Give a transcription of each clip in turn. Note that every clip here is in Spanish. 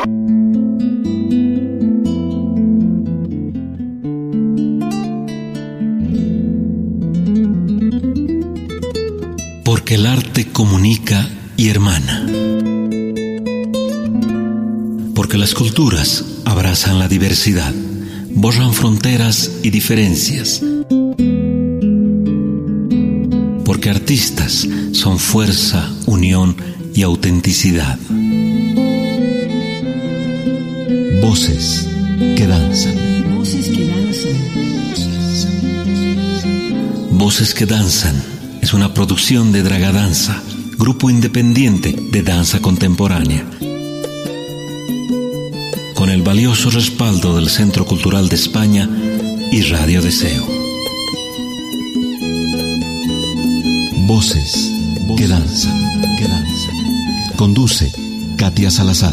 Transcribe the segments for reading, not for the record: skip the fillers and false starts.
Porque el arte comunica y hermana. Porque las culturas abrazan la diversidad, borran fronteras y diferencias. Porque artistas son fuerza, unión y autenticidad. Voces que danzan. Voces que danzan. Voces que danzan es una producción de Dragadanza, grupo independiente de danza contemporánea. Con el valioso respaldo del Centro Cultural de España y Radio Deseo. Voces que danzan. Conduce Katia Salazar.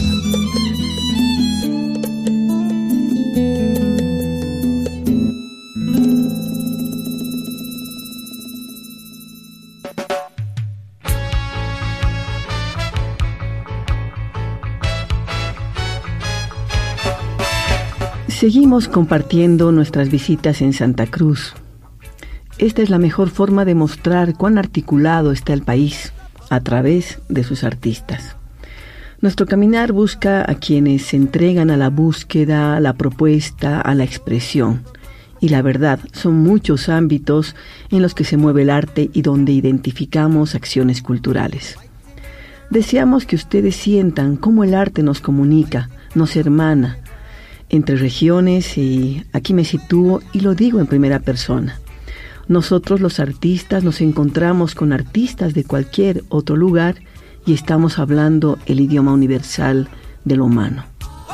Seguimos compartiendo nuestras visitas en Santa Cruz. Esta es la mejor forma de mostrar cuán articulado está el país a través de sus artistas. Nuestro caminar busca a quienes se entregan a la búsqueda, a la propuesta, a la expresión. Y la verdad, son muchos ámbitos en los que se mueve el arte y donde identificamos acciones culturales. Deseamos que ustedes sientan cómo el arte nos comunica, nos hermana, entre regiones, y aquí me sitúo y lo digo en primera persona. Nosotros los artistas nos encontramos con artistas de cualquier otro lugar y estamos hablando el idioma universal de lo humano.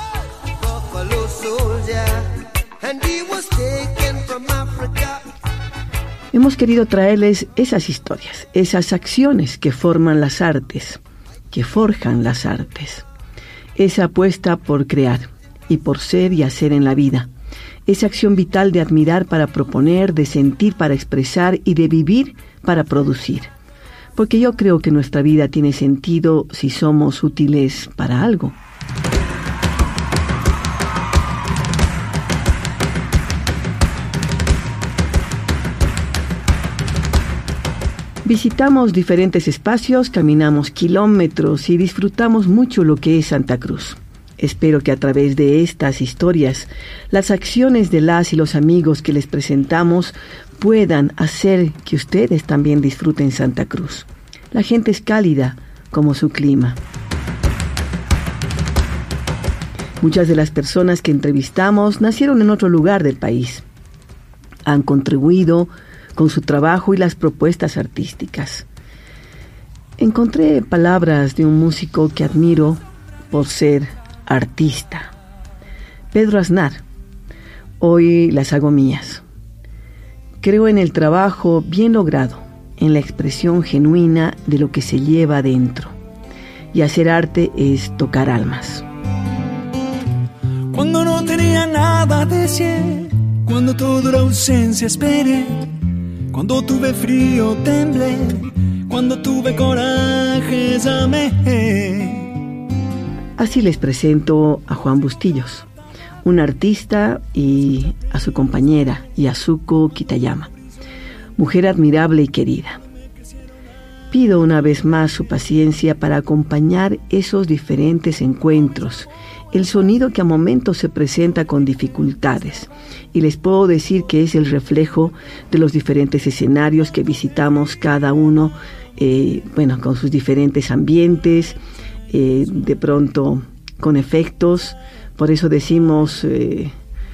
Hemos querido traerles esas historias, esas acciones que forman las artes, que forjan las artes, esa apuesta por crear y por ser y hacer en la vida, esa acción vital de admirar para proponer, de sentir para expresar y de vivir para producir. Porque yo creo que nuestra vida tiene sentido si somos útiles para algo. Visitamos diferentes espacios, caminamos kilómetros y disfrutamos mucho lo que es Santa Cruz. Espero que a través de estas historias, las acciones de las y los amigos que les presentamos puedan hacer que ustedes también disfruten Santa Cruz. La gente es cálida como su clima. Muchas de las personas que entrevistamos nacieron en otro lugar del país. Han contribuido con su trabajo y las propuestas artísticas. Encontré palabras de un músico que admiro por ser artista, Pedro Aznar. Hoy las hago mías. Creo en el trabajo bien logrado, en la expresión genuina de lo que se lleva adentro. Y hacer arte es tocar almas. Cuando no tenía nada decir, cuando toda la ausencia esperé, cuando tuve frío temblé, cuando tuve coraje amé. Así les presento a Juan Bustillos, un artista, y a su compañera, Yasuko Kitayama, mujer admirable y querida. Pido una vez más su paciencia para acompañar esos diferentes encuentros, el sonido que a momentos se presenta con dificultades, y les puedo decir que es el reflejo de los diferentes escenarios que visitamos cada uno, con sus diferentes ambientes, de pronto con efectos, por eso decimos, de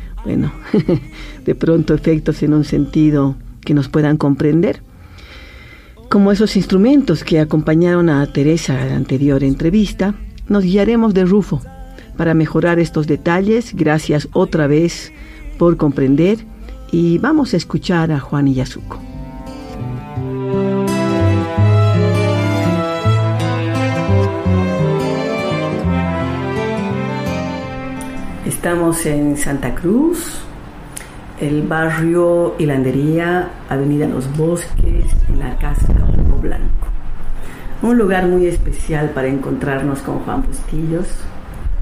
pronto efectos en un sentido que nos puedan comprender, como esos instrumentos que acompañaron a Teresa en la anterior entrevista. Nos guiaremos de Rufo para mejorar estos detalles. Gracias otra vez por comprender, y vamos a escuchar a Juan y Yasuko. Estamos en Santa Cruz, el barrio Hilandería, Avenida Los Bosques, en la Casa Polvo Blanco. Un lugar muy especial para encontrarnos con Juan Bustillos,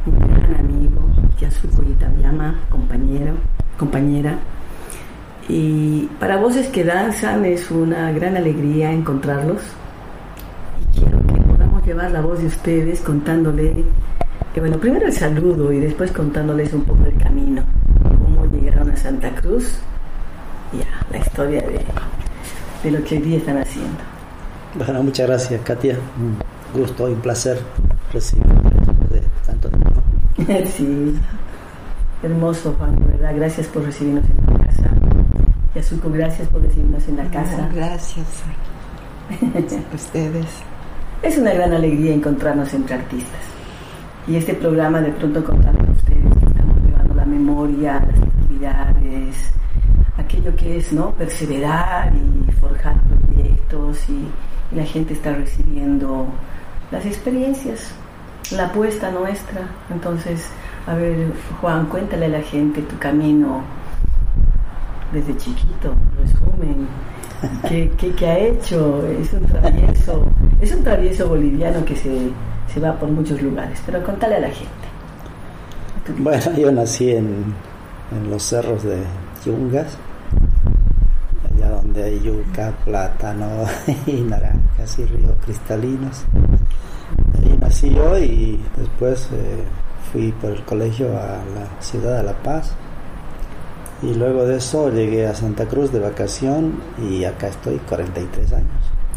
mi gran amigo, Yasuko Itayama, compañera. Y para Voces que Danzan es una gran alegría encontrarlos. Y quiero que podamos llevar la voz de ustedes contándole, bueno, primero el saludo y después contándoles un poco el camino, cómo llegaron a Santa Cruz, ya, la historia de lo que hoy día están haciendo. Bueno, muchas gracias, Katia. Un gusto y un placer recibirte después de tanto tiempo. Sí, hermoso, Juan, de verdad. Gracias por recibirnos en tu casa. Yasuko, gracias por recibirnos en la casa. Gracias a ustedes. Es una gran alegría encontrarnos entre artistas. Y este programa de pronto contarles a ustedes que estamos llevando la memoria, las actividades, aquello que es, ¿no?, perseverar y forjar proyectos, y la gente está recibiendo las experiencias, la apuesta nuestra. Entonces, a ver, Juan, cuéntale a la gente tu camino desde chiquito, resumen, ¿qué ha hecho? Es un travieso boliviano que se va por muchos lugares, pero contale a la gente. Bueno, yo nací en los cerros de Yungas, allá donde hay yuca, plátano y naranjas y ríos cristalinos. Ahí nací yo y después fui por el colegio a la ciudad de La Paz, y luego de eso llegué a Santa Cruz de vacación y acá estoy 43 años.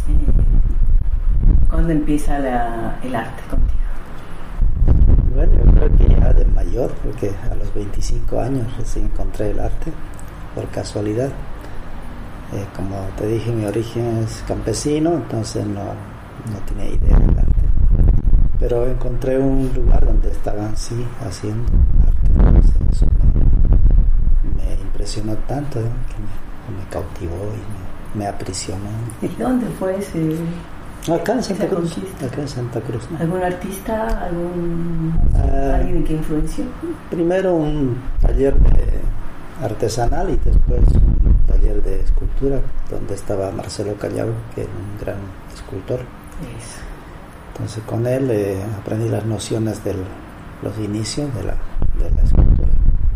¿Cuándo empieza el arte contigo? Bueno, yo creo que ya de mayor, porque a los 25 años recién encontré el arte por casualidad. Como te dije, mi origen es campesino, entonces no tenía idea del arte. Pero encontré un lugar donde estaban haciendo arte. Entonces eso me impresionó tanto, ¿no?, que me cautivó y me aprisionó. ¿Y dónde fue ese? Acá en Santa Cruz. Acá en Santa Cruz, ¿no? ¿Algún artista? ¿Alguien que influenció? Primero un taller artesanal y después un taller de escultura donde estaba Marcelo Callao, que es un gran escultor. Eso. Entonces con él aprendí las nociones de los inicios de la escultura.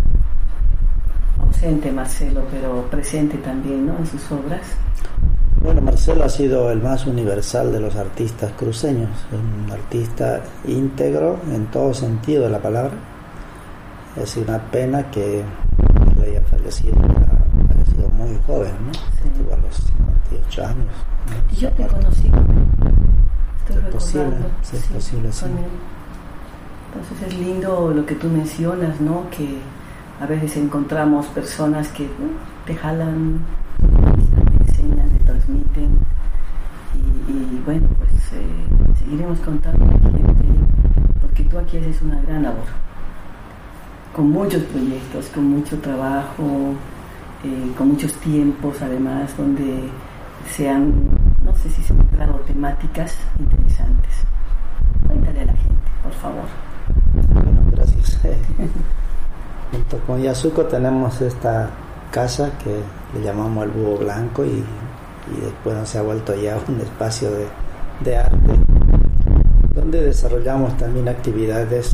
Ausente Marcelo, pero presente también, ¿no?, en sus obras. Bueno, Marcelo ha sido el más universal de los artistas cruceños, un artista íntegro en todo sentido de la palabra. Es una pena que él haya fallecido muy joven, ¿no? Sí. Estuvo a los 58 años, ¿no? Yo te conocí, estoy recordando. Es posible, sí. Entonces es lindo lo que tú mencionas, ¿no?, que a veces encontramos personas que te jalan, te enseñan, te transmiten, y bueno, pues seguiremos contando a la gente, porque tú aquí haces una gran labor, con muchos proyectos, con mucho trabajo, con muchos tiempos además, donde no sé si se han encontrado temáticas interesantes. Cuéntale a la gente, por favor. Bueno, gracias. Junto con Yasuko tenemos esta casa que le llamamos el Búho Blanco, y después se ha vuelto ya un espacio de arte donde desarrollamos también actividades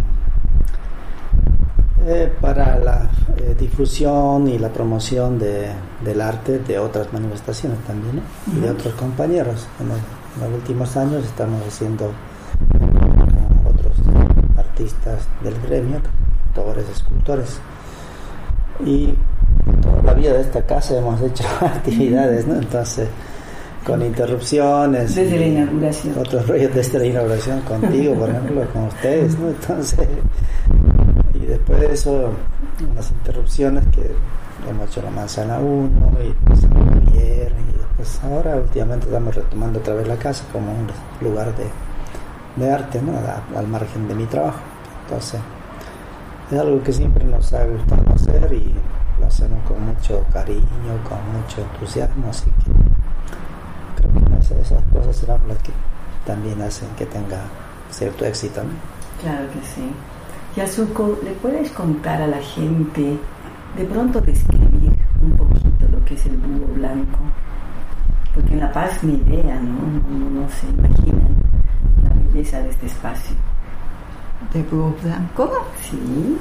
para la difusión y la promoción del arte de otras manifestaciones también, ¿no?, y de otros compañeros. En los últimos años estamos haciendo con otros artistas del gremio, pintores, escultores, y toda la vida de esta casa hemos hecho actividades, ¿no? Entonces, con interrupciones desde la inauguración, otros rollos desde la inauguración, contigo por ejemplo, con ustedes, ¿no? Entonces, y después de eso, las interrupciones que hemos hecho la Manzana 1 y San Javier, y después ahora últimamente estamos retomando otra vez la casa como un lugar de arte, ¿no?, al margen de mi trabajo. Entonces es algo que siempre nos ha gustado hacer y lo hacemos con mucho cariño, con mucho entusiasmo, así que creo que esas cosas serán las que también hacen que tenga cierto éxito, ¿no? Claro que sí. Yasuko, ¿le puedes contar a la gente, de pronto describir un poquito lo que es el Búho Blanco? Porque en La Paz ni idea, ¿no? No se imaginan la belleza de este espacio. de búho blanco. Sí.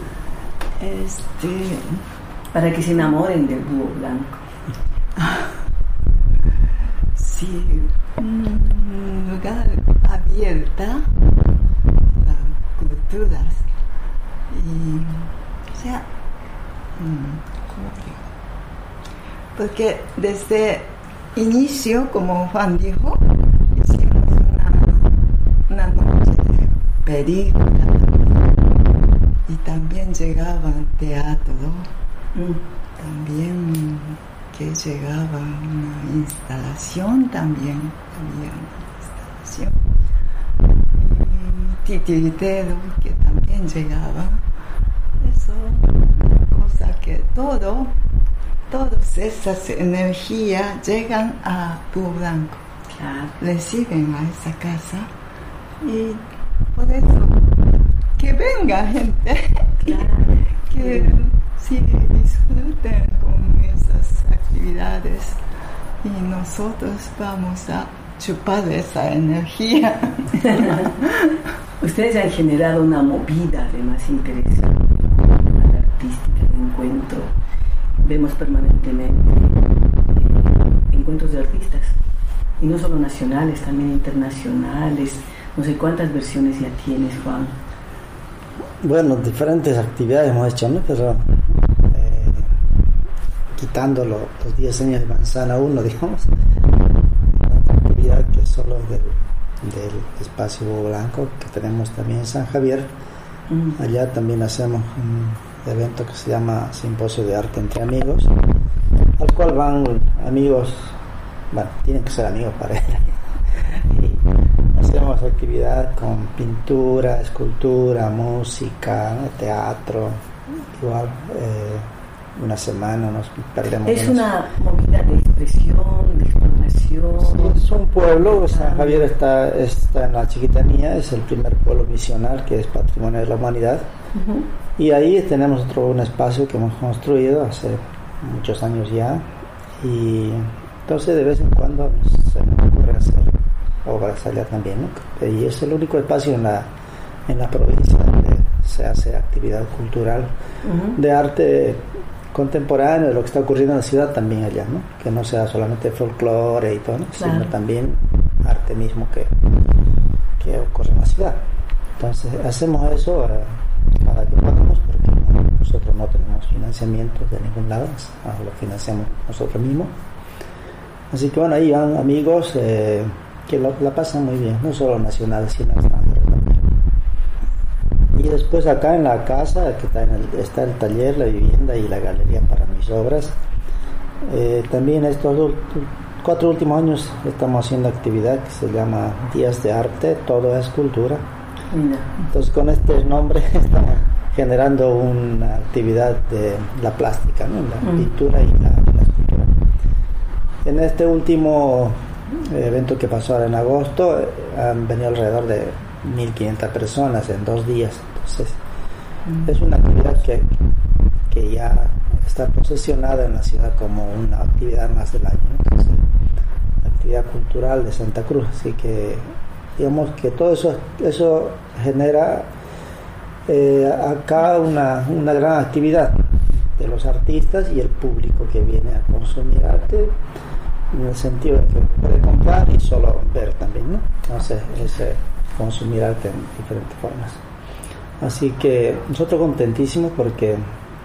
Para que se enamoren del búho blanco. Sí, un lugar abierto a culturas. Y, o sea, ¿cómo digo? Porque desde inicio, como Juan dijo, hicimos una noche de película y también llegaba teatro, también que llegaba una instalación, también había una instalación, y titiritero que también llegaba. Eso, una cosa que todas esas energías llegan a Búho Blanco, Claro. reciben a esa casa, y por eso que venga gente, que sí disfruten con esas actividades, y nosotros vamos a chupar esa energía. Ustedes han generado una movida además interesante, artística, de encuentro. Vemos permanentemente encuentros de artistas, y no solo nacionales, también internacionales. No sé cuántas versiones ya tienes, Juan. Bueno, diferentes actividades hemos hecho, ¿no? Pero quitando los 10 años de Manzana 1, digamos, una actividad que es solo del espacio Búho Blanco, que tenemos también en San Javier. Allá también hacemos un evento que se llama Simposio de Arte entre Amigos, al cual van amigos, bueno, tienen que ser amigos para ir. Y hacemos actividad con pintura, escultura, música, teatro, igual una semana nos perdemos. Es una movida de expresión, de exploración. Sí, es un pueblo, San Javier está en la Chiquitanía, es el primer pueblo misional que es Patrimonio de la Humanidad. Y ahí tenemos un espacio que hemos construido hace muchos años ya, y entonces de vez en cuando se me ocurre hacer obras allá también, ¿no? Y es el único espacio en la provincia donde se hace actividad cultural de arte contemporáneo, de lo que está ocurriendo en la ciudad también allá, ¿no? Que no sea solamente folclore y todo, ¿no? Claro. Sino también arte mismo que ocurre en la ciudad. Entonces hacemos eso cada que podamos, porque nosotros no tenemos financiamiento de ningún lado, lo financiamos nosotros mismos. Así que bueno, ahí van amigos que la pasan muy bien, no solo nacionales sino extranjeros también. Y después acá en la casa, que está el taller, la vivienda y la galería para mis obras, también estos 4 últimos años estamos haciendo actividad que se llama Días de Arte, Todo es Cultura. Entonces con este nombre estamos generando una actividad de la plástica, ¿no? La pintura y la escultura. En este último evento que pasó ahora en agosto han venido alrededor de 1.500 personas en 2 días. Entonces es una actividad que ya está posesionada en la ciudad como una actividad más del año, ¿no? Entonces, actividad cultural de Santa Cruz. Así que digamos que todo eso genera acá una gran actividad de los artistas y el público que viene a consumir arte, en el sentido de que puede comprar y solo ver también, ¿no? Entonces es consumir arte en diferentes formas. Así que nosotros contentísimos porque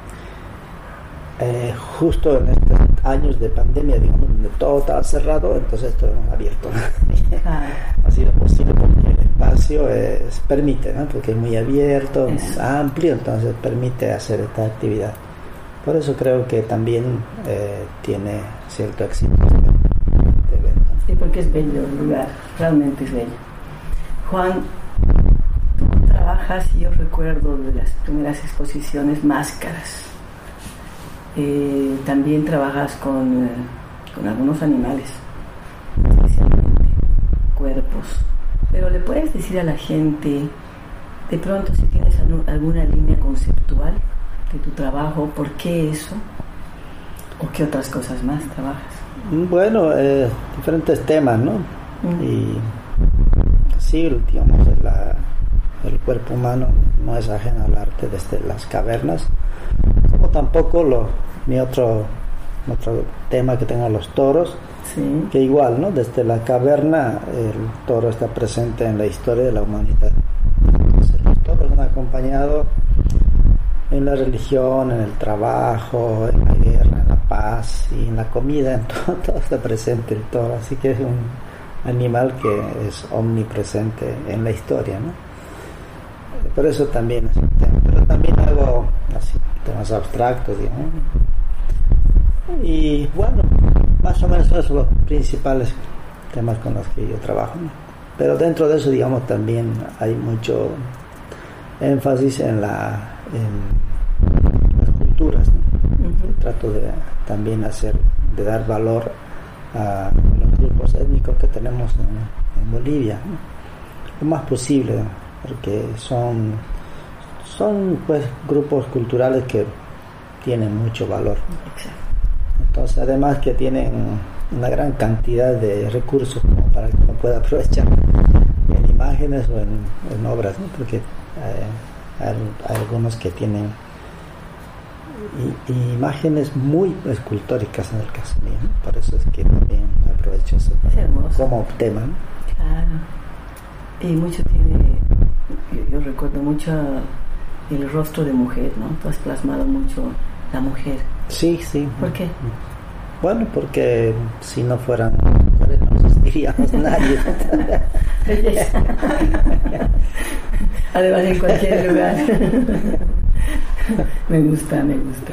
justo en estos años de pandemia, digamos, donde todo estaba cerrado, entonces esto hemos abierto, ¿no? Ha sido posible porque el espacio permite, ¿no? Porque es muy abierto, es amplio, entonces permite hacer esta actividad. Por eso creo que también tiene cierto éxito este evento. Sí, porque es bello el lugar, realmente es bello. Juan, tú trabajas, y yo recuerdo de las primeras exposiciones, máscaras. También trabajas con algunos animales, especialmente cuerpos. Pero ¿le puedes decir a la gente, de pronto, si tienes alguna línea conceptual de tu trabajo, por qué eso? ¿O qué otras cosas más trabajas? Bueno, diferentes temas, ¿no? Y sí, digamos, el cuerpo humano no es ajeno al arte desde las cavernas, como tampoco mi otro tema que tengan los toros, Sí. que igual, ¿no? Desde la caverna el toro está presente en la historia de la humanidad. Entonces, los toros han acompañado en la religión, en el trabajo, en la guerra, en la paz y en la comida, en todo está presente el toro, así que es un animal que es omnipresente en la historia, ¿no? Por eso también es un tema, pero también hago así temas abstractos, digamos. Y bueno, más o menos esos son los principales temas con los que yo trabajo, ¿no? Pero dentro de eso, digamos, también hay mucho énfasis en las culturas, ¿no? Trato de también de dar valor a los grupos étnicos que tenemos en Bolivia, ¿no? Lo más posible, ¿no? Porque son pues grupos culturales que tienen mucho valor. Exacto. Entonces, además que tienen una gran cantidad de recursos como para que uno pueda aprovechar en imágenes o en obras, ¿no? Porque hay algunos que tienen imágenes muy escultóricas en el caso mío, ¿no? Por eso es que también aprovecho eso como tema, ¿no? Claro. Y mucho tiene, yo recuerdo mucho el rostro de mujer, ¿no? Tú has plasmado mucho la mujer. Sí, sí. ¿Por qué? Bueno, porque si no fueran mujeres no existiríamos nadie. Además en cualquier lugar. Me gusta.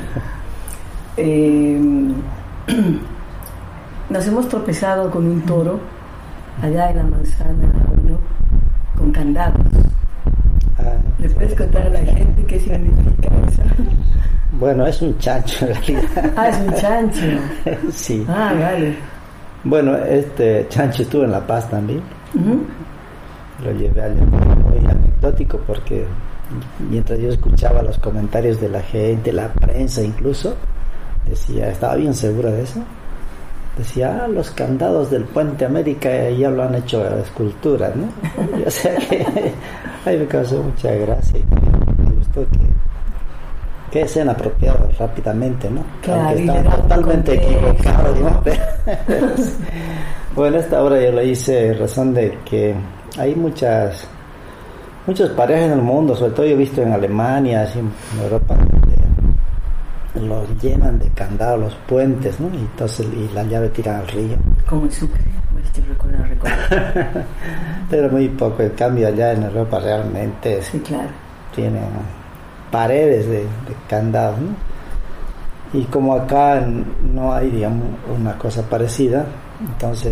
Nos hemos tropezado con un toro allá en la manzana 1 con candados. ¿Le puedes contar a la gente qué significa eso? Bueno, es un chancho en realidad. Ah, es un chancho. Sí. Ah, vale. Bueno, este chancho estuvo en La Paz también. Uh-huh. Lo llevé allá, muy anecdótico porque mientras yo escuchaba los comentarios de la gente, la prensa incluso, decía, estaba bien segura de eso. Decía, los candados del Puente América ya lo han hecho esculturas, ¿no? Y, o sea que ahí me causó mucha gracia y me gustó que sean apropiados rápidamente, ¿no? Claro, aunque estaba totalmente equivocado, ¿no? Pero, bueno, esta obra yo la hice en razón de que hay muchas parejas en el mundo, sobre todo yo he visto en Alemania, así en Europa, los llenan de candados los puentes, ¿no? Y entonces la llave tiran al río. Como en Sucre, recuerdo. Pero muy poco, en cambio allá en Europa realmente sí, claro, tienen paredes de candados, ¿no? Y como acá no hay, digamos, una cosa parecida, entonces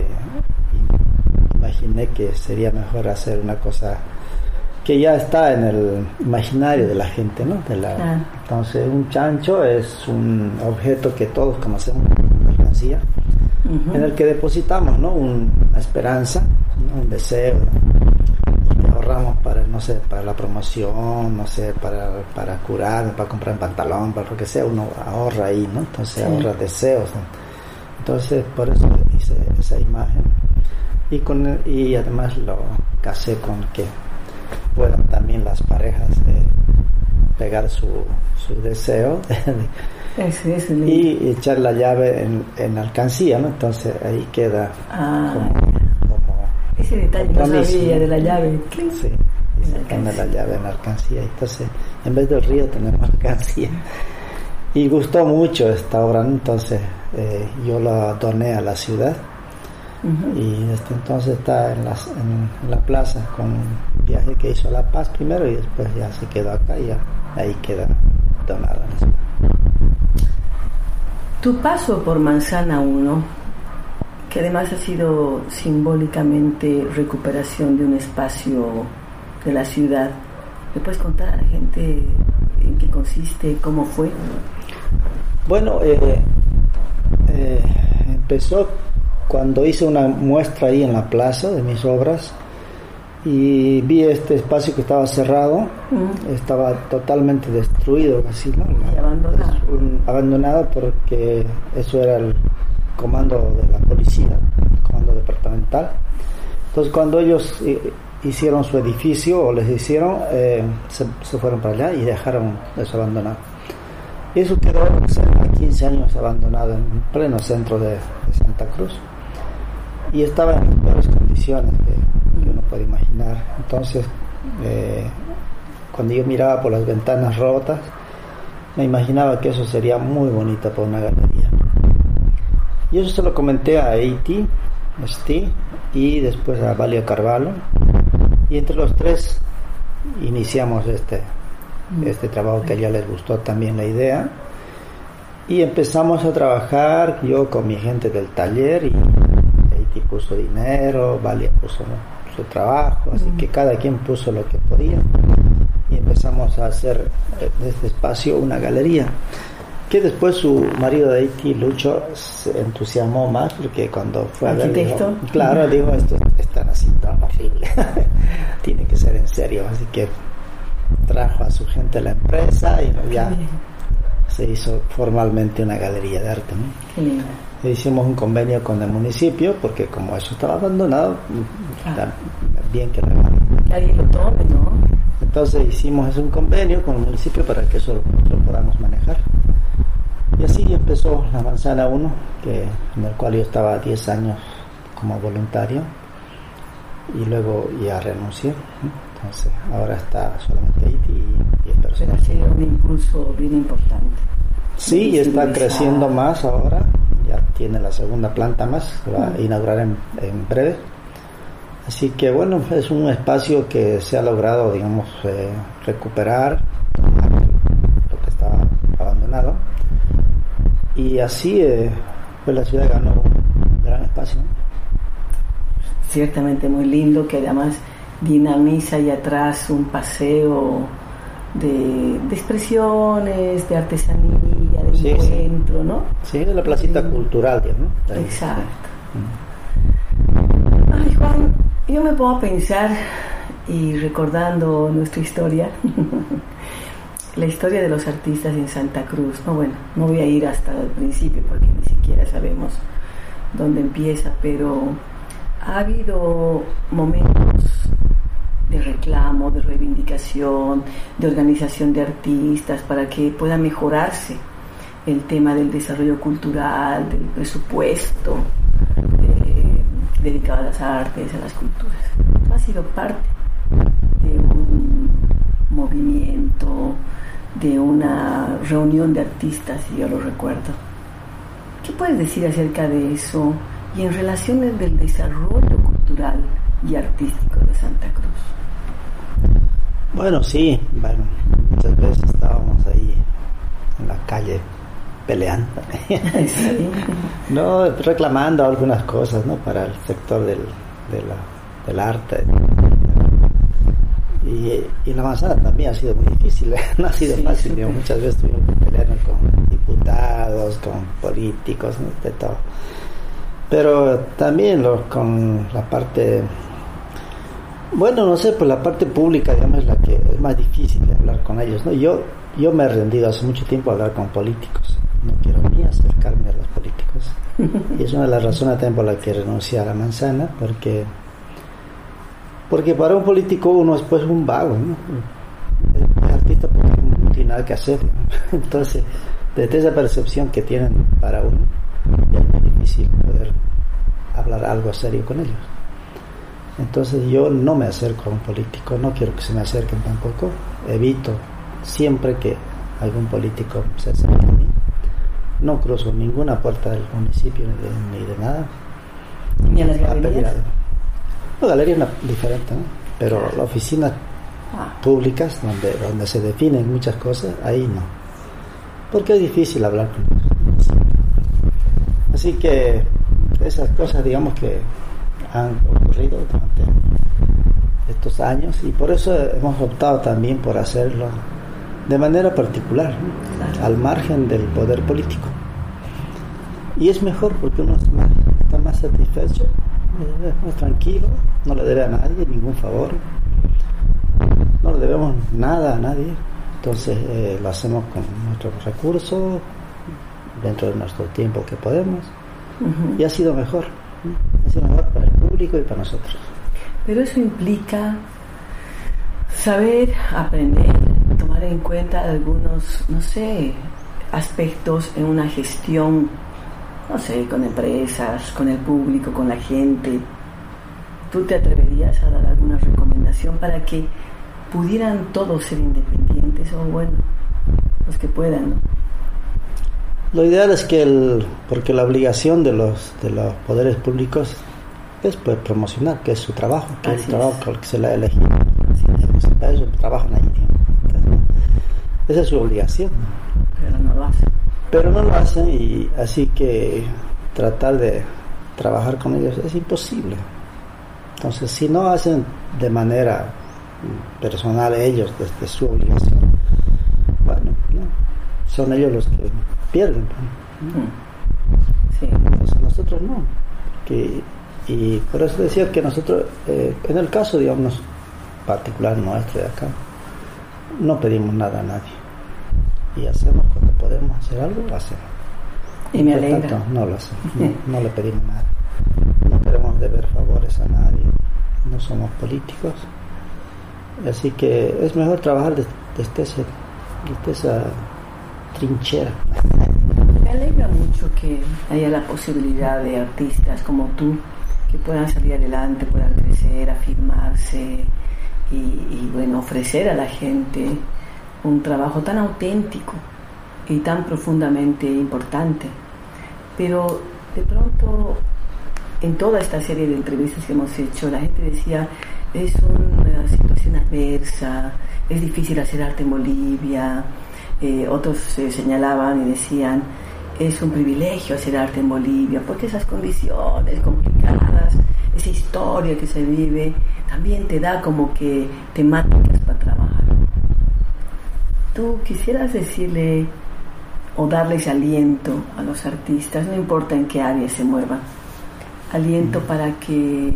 imaginé que sería mejor hacer una cosa que ya está en el imaginario de la gente, ¿no? Claro. Entonces un chancho es un objeto que todos conocemos como mercancía, uh-huh, en el que depositamos, ¿no? Una esperanza, ¿no? Un deseo, ¿no? Ahorramos para, no sé, para la promoción, no sé, para curar, para comprar un pantalón, para lo que sea, uno ahorra ahí, ¿no? Entonces sí, ahorra deseos, ¿no? Entonces por eso hice esa imagen y además lo casé con que puedan también las parejas pegar su deseo y echar la llave en alcancía, ¿no? Entonces ahí queda como ese detalle no sabía de la llave. Sí, y se pone la llave en alcancía. Entonces en vez del río tenemos alcancía. Y gustó mucho esta obra, ¿no? Entonces yo la doné a la ciudad. Uh-huh. Y desde entonces está en la plaza con un viaje que hizo a La Paz primero y después ya se quedó acá y ya ahí queda donada. Tu paso por Manzana 1, que además ha sido simbólicamente recuperación de un espacio de la ciudad, ¿le puedes contar a la gente en qué consiste, cómo fue? Bueno, empezó cuando hice una muestra ahí en la plaza de mis obras y vi este espacio que estaba cerrado, estaba totalmente destruido, así, ¿no? Abandonado porque eso era el comando de la policía, el comando departamental. Entonces cuando ellos hicieron su edificio, o les hicieron, se fueron para allá y dejaron eso abandonado. Y eso quedó cerca de 15 años abandonado en pleno centro de Santa Cruz, y estaba en las peores condiciones que uno puede imaginar. Entonces, cuando yo miraba por las ventanas rotas, me imaginaba que eso sería muy bonito para una galería. Y eso se lo comenté a Eiti, y después a Valio Carvalho, y entre los tres iniciamos este trabajo, que a ella les gustó también la idea, y empezamos a trabajar, yo con mi gente del taller, y Eiti puso dinero, Valio puso su trabajo, así que cada quien puso lo que podía, y empezamos a hacer de este espacio una galería, que después su marido de Eiti, Lucho, se entusiasmó más, porque cuando fue a ver, dijo, claro, dijo, esto están haciendo horrible, tiene que ser en serio, así que trajo a su gente a la empresa y ya se hizo formalmente una galería de arte, ¿no? Qué lindo. Hicimos un convenio con el municipio, porque como eso estaba abandonado, bien que alguien lo tome, ¿no? Entonces hicimos un convenio con el municipio para que eso lo podamos manejar. Y así empezó la Manzana 1, en el cual yo estaba 10 años como voluntario, y luego ya renuncié. Entonces ahora está solamente Eiti y el personal. Pero ha sido un impulso bien importante. Sí, y está creciendo más ahora, ya tiene la segunda planta más, se va a inaugurar en breve. Así que bueno, es un espacio que se ha logrado, digamos, recuperar lo que estaba abandonado, y así pues la ciudad ganó un gran espacio, ¿no? Ciertamente muy lindo, que además dinamiza ahí atrás un paseo de expresiones, de artesanía, de encuentro, sí. ¿No? Sí, de la placita cultural, digamos, ¿no? Exacto. Ay, Juan, yo me pongo a pensar, y recordando nuestra historia, la historia de los artistas en Santa Cruz. No, bueno, no voy a ir hasta el principio porque ni siquiera sabemos dónde empieza, pero ha habido momentos de reclamo, de reivindicación, de organización de artistas para que pueda mejorarse el tema del desarrollo cultural, del presupuesto dedicado a las artes, a las culturas. Ha sido parte de un movimiento, de una reunión de artistas, y yo lo recuerdo. ¿Qué puedes decir acerca de eso y en relación del desarrollo cultural y artístico de Santa Cruz? Bueno, sí, muchas veces estábamos ahí en la calle peleando, sí. no, reclamando algunas cosas, ¿no?, para el sector del arte. Y la Manzana también ha sido muy difícil, no ha sido fácil, digamos, muchas veces tuvimos que pelear con diputados, con políticos, ¿no?, de todo. Pero también con la parte, bueno, no sé, pues la parte pública, digamos, es la que es más difícil de hablar con ellos, ¿no? Yo me he rendido hace mucho tiempo a hablar con políticos, no quiero ni acercarme a los políticos, y es una de las razones también por la que renuncié a la Manzana, porque para un político uno es pues un vago, ¿no? Es artista porque no tiene nada que hacer, ¿no? Entonces, desde esa percepción que tienen para uno, ya es muy difícil poder hablar algo serio con ellos. Entonces yo no me acerco a un político, no quiero que se me acerquen tampoco, evito siempre que algún político se acerque a mí, no cruzo ninguna puerta del municipio ni de nada. ¿Ni a las galerías? La galería es diferente, ¿no? Pero las oficinas públicas donde se definen muchas cosas, ahí no, porque es difícil hablar con ellos. Así que esas cosas, digamos, que han ocurrido durante estos años, y por eso hemos optado también por hacerlo de manera particular, ¿no?, al margen del poder político. Y es mejor porque uno está más satisfecho, más tranquilo, no le debe a nadie ningún favor, no le debemos nada a nadie. Entonces lo hacemos con nuestros recursos, dentro de nuestro tiempo que podemos, y ha sido mejor para el público y para nosotros. Pero eso implica saber, aprender, tomar en cuenta algunos, no sé, aspectos en una gestión, no sé, con empresas, con el público, con la gente. ¿Tú te atreverías a dar alguna recomendación para que pudieran todos ser independientes o, bueno, los que puedan, ¿no? Lo ideal es que porque la obligación de los poderes públicos es pues promocionar, que es su trabajo, que es el trabajo con el que se le ha elegido. Para eso trabajan ahí. Esa es su obligación. Pero no lo hacen. Pero no lo hacen, y así que tratar de trabajar con ellos es imposible. Entonces, si no hacen de manera personal ellos desde su obligación, bueno, ¿no? Son ellos los que pierden, ¿no? Sí. Entonces nosotros no. Y por eso decía que nosotros, en el caso, digamos, particular nuestro de acá, no pedimos nada a nadie. Y hacemos cuando podemos hacer algo, lo hacemos. Y me alegra. Tanto, no lo hacemos, no le pedimos nada. No queremos deber favores a nadie, no somos políticos. Así que es mejor trabajar desde esa trinchera. Me alegra mucho que haya la posibilidad de artistas como tú que puedan salir adelante, puedan crecer, afirmarse y bueno, ofrecer a la gente un trabajo tan auténtico y tan profundamente importante. Pero de pronto, en toda esta serie de entrevistas que hemos hecho, la gente decía, es una situación adversa, es difícil hacer arte en Bolivia. Otros señalaban y decían, es un privilegio hacer arte en Bolivia, porque esas condiciones complicadas, esa historia que se vive, también te da como que temáticas para trabajar. ¿Tú quisieras decirle o darles aliento a los artistas, no importa en qué área se muevan, aliento para que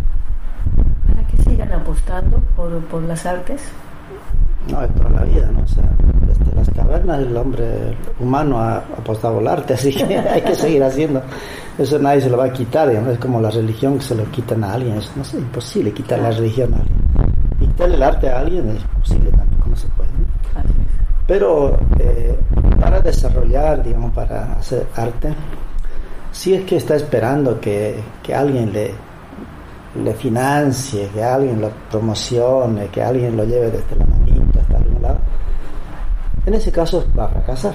sigan apostando por las artes? No, es toda la vida, ¿no? O sea, desde las cavernas el hombre humano ha apostado al arte, así que hay que seguir haciendo. Eso nadie se lo va a quitar, digamos. Es como la religión, que se lo quitan a alguien. Es, no sé, imposible quitar la religión a alguien. Y quitarle el arte a alguien es imposible, tampoco no se puede, ¿no? Pero para desarrollar, digamos, para hacer arte, si es que está esperando que alguien le financie, que alguien lo promocione, que alguien lo lleve desde la manita hasta algún lado, en ese caso va a fracasar.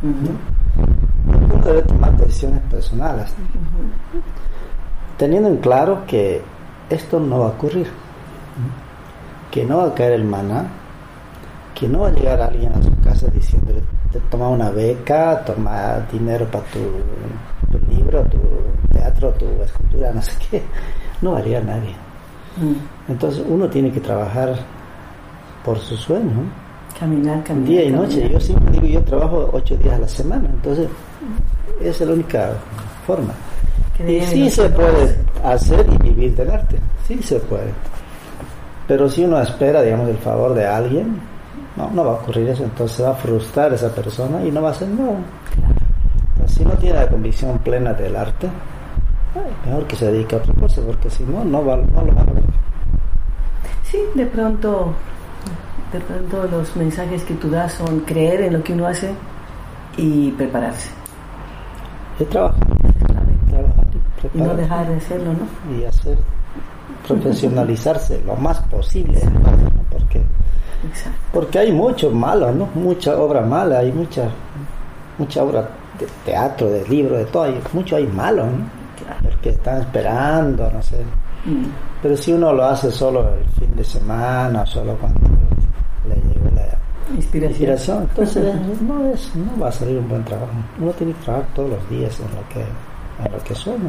Uno debe tomar decisiones personales, teniendo en claro que esto no va a ocurrir, que no va a caer el maná, que no va a llegar alguien a su casa diciéndole, toma una beca, toma dinero para tu libro, tu teatro, tu escultura, no sé qué. No va a llegar nadie. Entonces uno tiene que trabajar por su sueño, ¿no? Caminar día y noche. Yo siempre digo, yo trabajo 8 días a la semana, entonces esa es la única forma. Y sí se puede hacer y vivir del arte, sí se puede. Pero si uno espera, digamos, el favor de alguien, no va a ocurrir eso. Entonces va a frustrar a esa persona y no va a hacer nada. Si no tiene la convicción plena del arte, mejor que se dedique a otra cosa, porque si no lo va a lograr. Sí, de pronto los mensajes que tú das son creer en lo que uno hace y prepararse. Es trabajar y no dejar de hacerlo, ¿no? Y hacer profesionalizarse lo más posible, ¿no? Porque hay mucho malo, ¿no? Mucha obra mala, hay mucha obra de teatro, de libro, de todo, hay malo, ¿no? El que están esperando, no sé. Pero si uno lo hace solo el fin de semana, solo cuando le llegue la inspiración, entonces no va a salir un buen trabajo. Uno tiene que trabajar todos los días en lo que suena,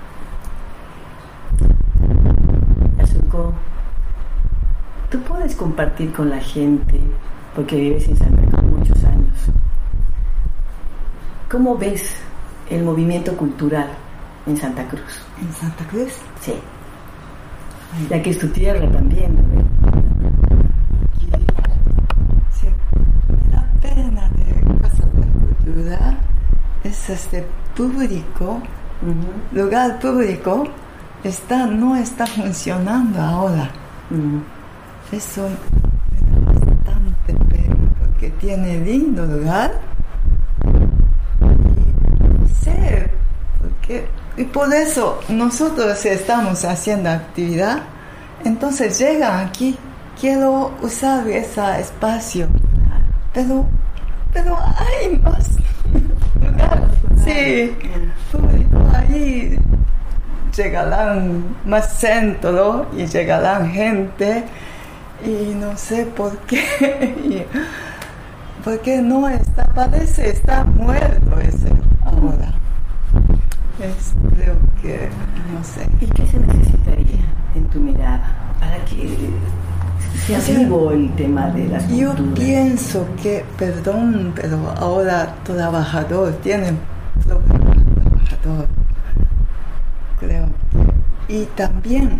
¿no? Yasuko, tú puedes compartir con la gente, porque vives en Santa Cruz muchos años, ¿cómo ves el movimiento cultural en Santa Cruz? ¿En Santa Cruz? Sí. Ya que es tu tierra también, ¿no? Sí. La pena de Casa de la Cultura es público, lugar público, no está funcionando ahora. Eso me da bastante pena porque tiene lindo lugar y no sé porque, y por eso nosotros estamos haciendo actividad, entonces llegan aquí, quiero usar ese espacio, pero hay más lugar, sí, público ahí. Llegarán más centro y llegarán gente y no sé por qué, porque no está, parece estar muerto ese ahora. Creo que, no sé. ¿Y qué se necesitaría en tu mirada para que sea vivo el tema de las culturas? Yo pienso que, perdón, pero ahora trabajador, tienen problemas trabajador. Creo que, y también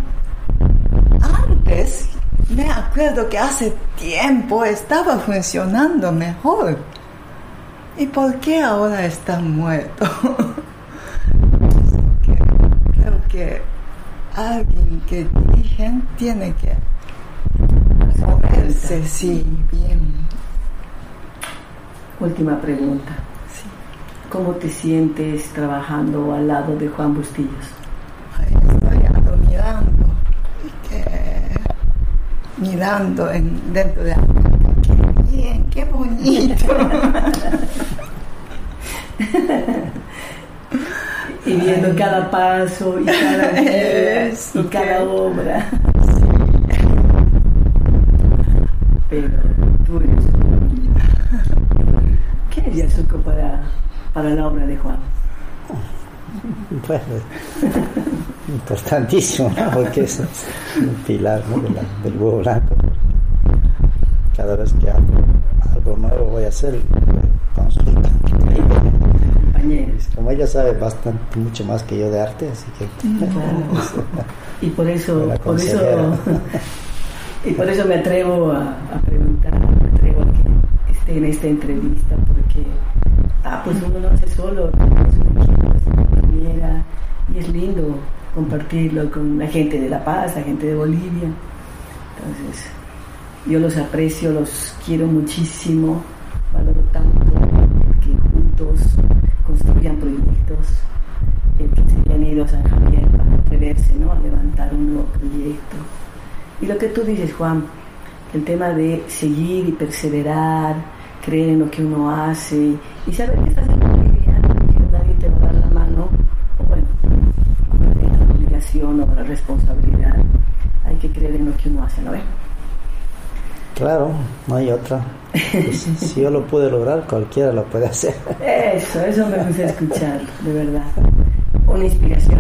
antes me acuerdo que hace tiempo estaba funcionando mejor. ¿Y por qué ahora está muerto? Creo que alguien que dirige tiene que moverse, sí, bien. Última pregunta. Sí. ¿Cómo te sientes trabajando al lado de Juan Bustillos? Estoy admirando mirando dentro de la... ¡Qué bien! ¡Qué bonito! Y viendo cada paso y cada día y cada obra. Sí. Pero tú eres... ¿Qué es Yasuko para la obra de Juan? Bueno, importantísimo, ¿no? Porque es un pilar, ¿no? del huevo blanco. Cada vez que algo nuevo voy a hacer, consulta. Como ella sabe mucho más que yo de arte, así que... Y por eso me atrevo a preguntar, me atrevo a que esté en esta entrevista, porque pues uno no hace solo, es un equipo, es una compañera, y es lindo compartirlo con la gente de La Paz, la gente de Bolivia. Entonces, yo los aprecio, los quiero muchísimo, valoro tanto que juntos construyan proyectos, que se hayan ido a San Javier para atreverse, ¿no?, a levantar un nuevo proyecto. Y lo que tú dices, Juan, el tema de seguir y perseverar, creer en lo que uno hace y saber que estás en Bolivia, que nadie te va a dar la mano, o bueno, la obligación o la responsabilidad. Hay que creer en lo que uno hace, ¿no ves? Claro, no hay otra. Pues, si yo lo pude lograr, cualquiera lo puede hacer. Eso me gusta escuchar, de verdad. Una inspiración.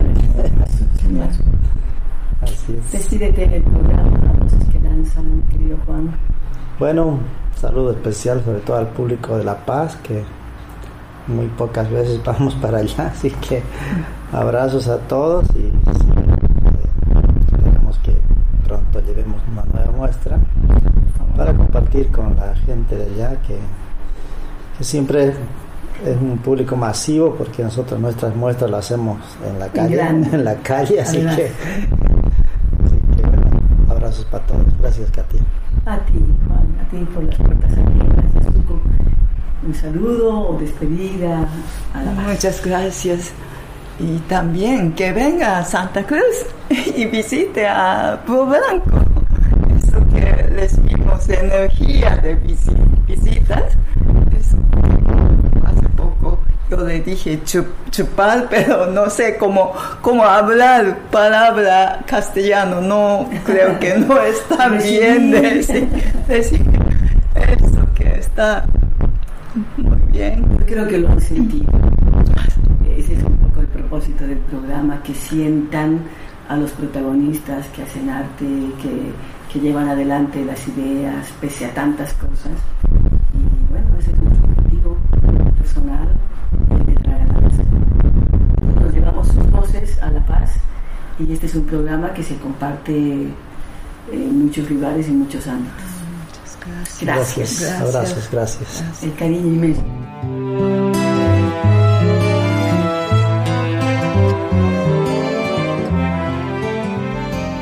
Así es. Despídete del programa, las voces que lanzan, querido Juan. Bueno, un saludo especial sobre todo al público de La Paz, que muy pocas veces vamos para allá, así que abrazos a todos y sí, esperamos que pronto llevemos una nueva muestra para compartir con la gente de allá, que siempre es un público masivo, porque nosotros nuestras muestras las hacemos en la calle, así que bueno, abrazos para todos. Gracias, Katia. A ti, Juan, a ti por las puertas abiertas. Yasuko, un saludo o despedida a La Paz. Muchas gracias. Y también que venga a Santa Cruz y visite a Pueblo Blanco. Eso que les vimos energía de visitas. Eso, hace poco yo le dije chupar, pero no sé cómo hablar palabra castellano. No, creo que no está bien decir eso, que está muy bien. Creo que lo han sentido. Ese es un poco el propósito del programa, que sientan a los protagonistas que hacen arte, que llevan adelante las ideas pese a tantas cosas. Y bueno, ese es nuestro objetivo personal, de Dragadanza. Nos llevamos sus voces a La Paz, y este es un programa que se comparte en muchos lugares y en muchos ámbitos. Muchas Gracias. Abrazos, gracias. El cariño inmenso.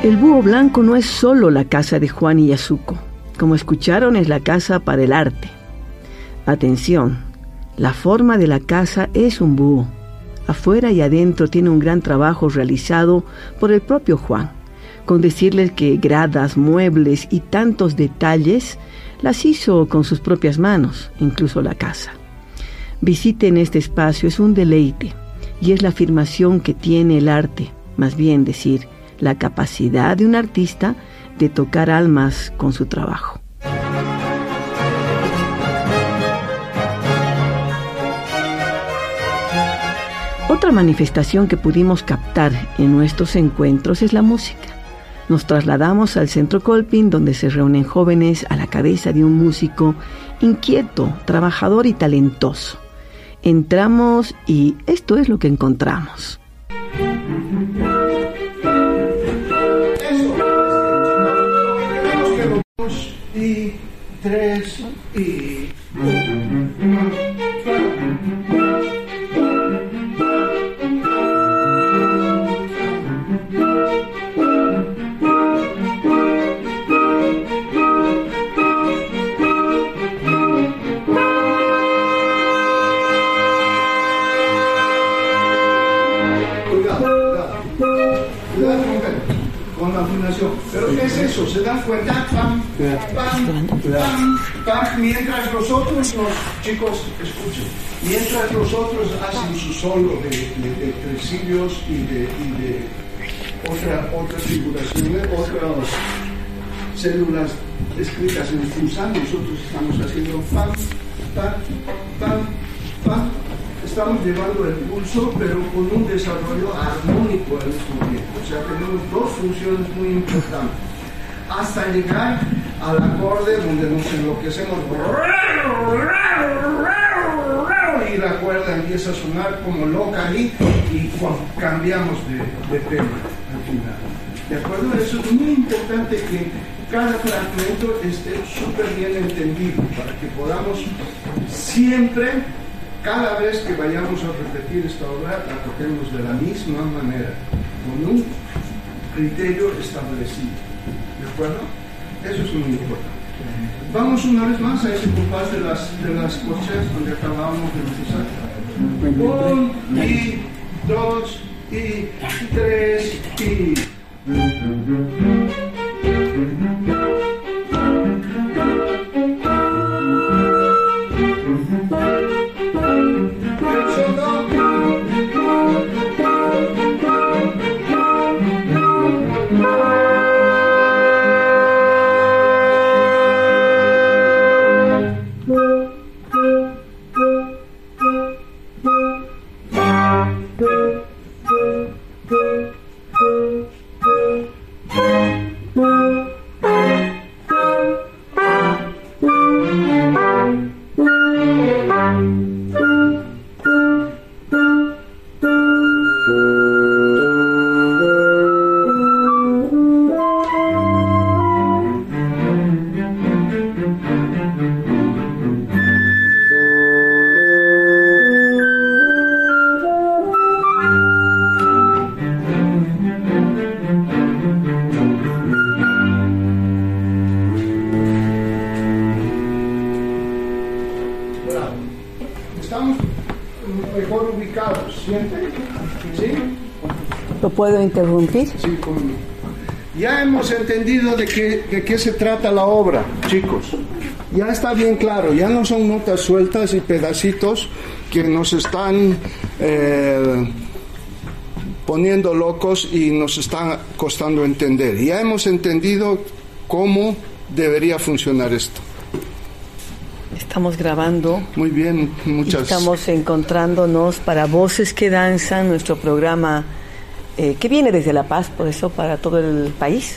El búho blanco no es solo la casa de Juan y Yasuko. Como escucharon, es la casa para el arte. Atención, la forma de la casa es un búho. Afuera y adentro tiene un gran trabajo realizado por el propio Juan. Con decirles que gradas, muebles y tantos detalles las hizo con sus propias manos, incluso la casa. Visiten este espacio, es un deleite y es la afirmación que tiene el arte, más bien decir, la capacidad de un artista de tocar almas con su trabajo. Otra manifestación que pudimos captar en nuestros encuentros es la música. Nos trasladamos al Centro Colpin, donde se reúnen jóvenes a la cabeza de un músico inquieto, trabajador y talentoso. Entramos y esto es lo que encontramos. Y 3 y... Pero ¿qué es eso? ¿Se dan cuenta? Pam, pam, pam, pam. Mientras los otros, los chicos, escuchen, mientras los otros hacen su solo de tresillos y de otras figuraciones, otras células escritas en pulsar, nosotros estamos haciendo pam, pam, pam, pam. Estamos llevando el pulso, pero con un desarrollo armónico al mismo tiempo. O sea, tenemos dos funciones muy importantes. Hasta llegar al acorde donde nos enloquecemos y la cuerda empieza a sonar como loca ahí y cambiamos de tema al final. ¿De acuerdo? Eso es muy importante que cada fragmento esté súper bien entendido para que podamos siempre, cada vez que vayamos a repetir esta obra, la toquemos de la misma manera, con un criterio establecido. ¿De acuerdo? Eso es muy importante. Vamos una vez más a ese compás de las corcheas donde acabamos de empezar. 1 y 2 y 3 y... ¿Puedo interrumpir? Sí, cómo no. Ya hemos entendido de qué se trata la obra, chicos. Ya está bien claro, ya no son notas sueltas y pedacitos que nos están poniendo locos y nos están costando entender. Ya hemos entendido cómo debería funcionar esto. Estamos grabando. Muy bien, muchas. Estamos encontrándonos para Voces que Danzan, nuestro programa que viene desde La Paz, por eso para todo el país.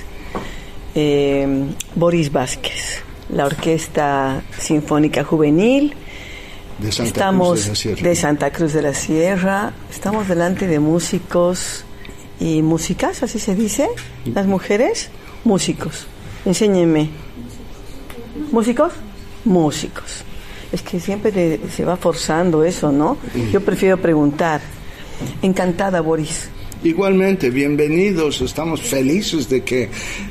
Boris Vázquez, la Orquesta Sinfónica Juvenil de Santa Cruz de la Sierra. Estamos delante de músicos y músicas, así se dice, las mujeres, músicos. Enséñenme. ¿Músicos? Músicos. Es que siempre se va forzando eso, ¿no? Yo prefiero preguntar. Encantada, Boris. Igualmente, bienvenidos. Estamos felices de que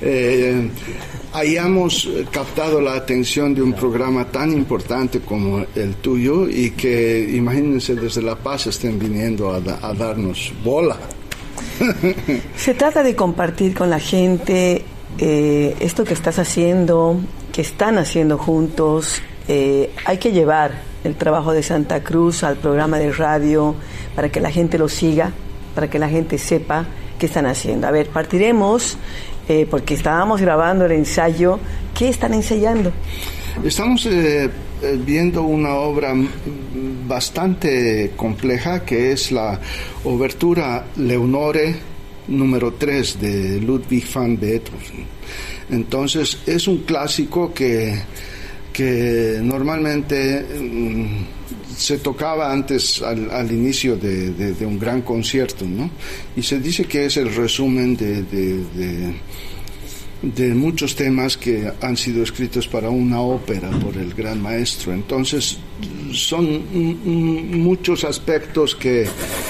hayamos captado la atención de un programa tan importante como el tuyo y que, imagínense, desde La Paz estén viniendo a darnos bola. Se trata de compartir con la gente esto que estás haciendo, que están haciendo juntos. Hay que llevar el trabajo de Santa Cruz al programa de radio para que la gente lo siga, para que la gente sepa qué están haciendo. A ver, partiremos, porque estábamos grabando el ensayo. ¿Qué están ensayando? Estamos viendo una obra bastante compleja, que es la Obertura Leonore número 3 de Ludwig van Beethoven. Entonces, es un clásico que normalmente se tocaba antes al inicio de un gran concierto, ¿no? Y se dice que es el resumen de muchos temas que han sido escritos para una ópera por el gran maestro. Entonces son muchos aspectos que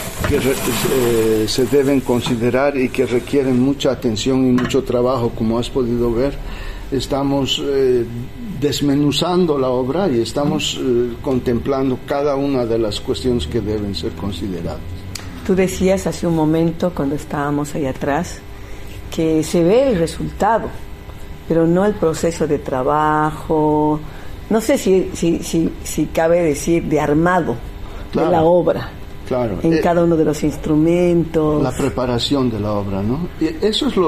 se deben considerar y que requieren mucha atención y mucho trabajo. Como has podido ver, estamos desmenuzando la obra y estamos contemplando cada una de las cuestiones que deben ser consideradas. Tú decías hace un momento, cuando estábamos ahí atrás, que se ve el resultado, pero no el proceso de trabajo, no sé si cabe decir de armado, claro, de la obra, claro, en cada uno de los instrumentos, la preparación de la obra, ¿no? Y eso es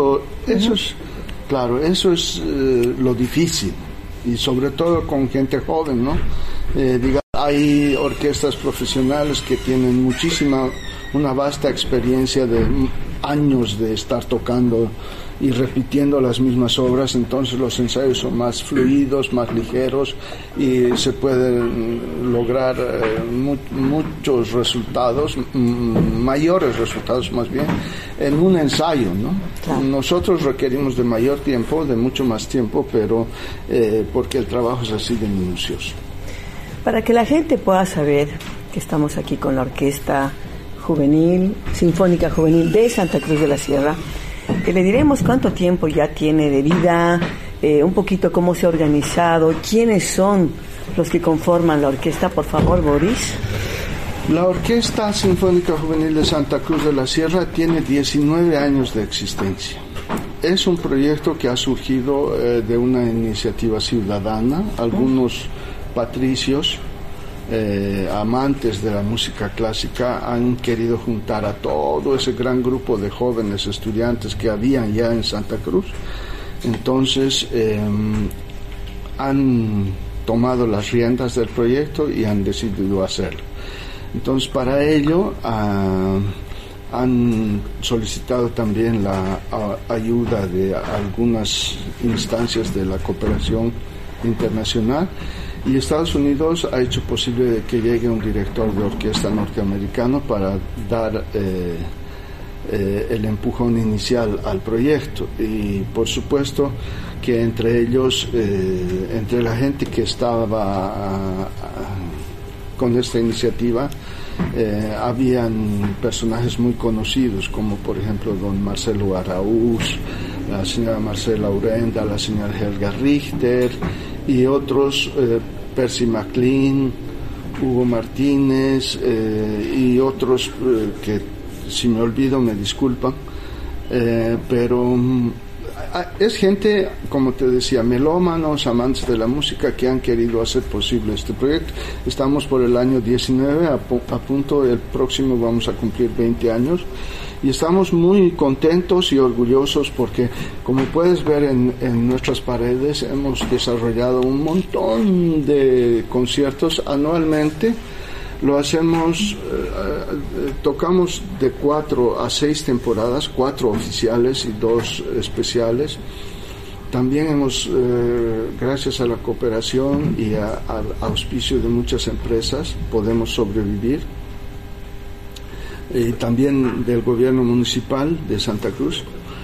lo difícil, y sobre todo con gente joven, ¿no? Hay orquestas profesionales que tienen una vasta experiencia de años de estar tocando y repitiendo las mismas obras, entonces los ensayos son más fluidos, más ligeros, y se pueden lograr muchos resultados, mayores resultados más bien, en un ensayo, ¿no? Claro. Nosotros requerimos de mayor tiempo, de mucho más tiempo, pero porque el trabajo es así de minucioso. Para que la gente pueda saber que estamos aquí con la Orquesta Sinfónica Juvenil de Santa Cruz de la Sierra, le diremos cuánto tiempo ya tiene de vida, un poquito cómo se ha organizado, quiénes son los que conforman la orquesta. Por favor, Boris. La Orquesta Sinfónica Juvenil de Santa Cruz de la Sierra tiene 19 años de existencia. Es un proyecto que ha surgido de una iniciativa ciudadana. Algunos patricios, amantes de la música clásica, han querido juntar a todo ese gran grupo de jóvenes estudiantes que habían ya en Santa Cruz. Entonces han tomado las riendas del proyecto y han decidido hacerlo. Entonces, para ello han solicitado también la ayuda de algunas instancias de la cooperación internacional, y Estados Unidos ha hecho posible que llegue un director de orquesta norteamericano para dar el empujón inicial al proyecto. Y por supuesto que entre ellos, entre la gente que estaba con esta iniciativa, habían personajes muy conocidos, como por ejemplo don Marcelo Araúz, la señora Marcela Urenda, la señora Helga Richter y otros, Percy MacLean, Hugo Martínez y otros que, si me olvido, me disculpan, pero es gente, como te decía, melómanos, amantes de la música, que han querido hacer posible este proyecto. Estamos por el año 19, a punto, el próximo vamos a cumplir 20 años, y estamos muy contentos y orgullosos porque, como puedes ver en nuestras paredes, hemos desarrollado un montón de conciertos anualmente. Lo hacemos, tocamos de 4 a 6 temporadas, 4 oficiales y 2 especiales. También hemos, gracias a la cooperación y al auspicio de muchas empresas, podemos sobrevivir. Y también del gobierno municipal de Santa Cruz.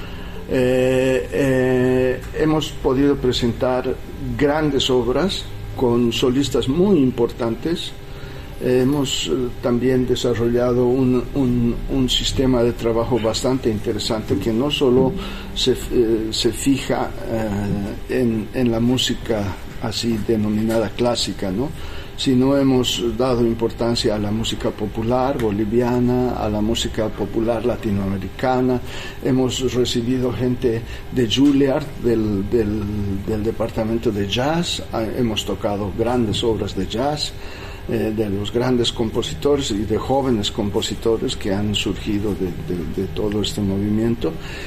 Hemos podido presentar grandes obras con solistas muy importantes. Hemos también desarrollado un sistema de trabajo bastante interesante que no solo se fija en la música así denominada clásica, ¿no?, sino hemos dado importancia a la música popular boliviana, a la música popular latinoamericana. Hemos recibido gente de Juilliard, del departamento de jazz. Hemos tocado grandes obras de jazz de los grandes compositores y de jóvenes compositores que han surgido de todo este movimiento.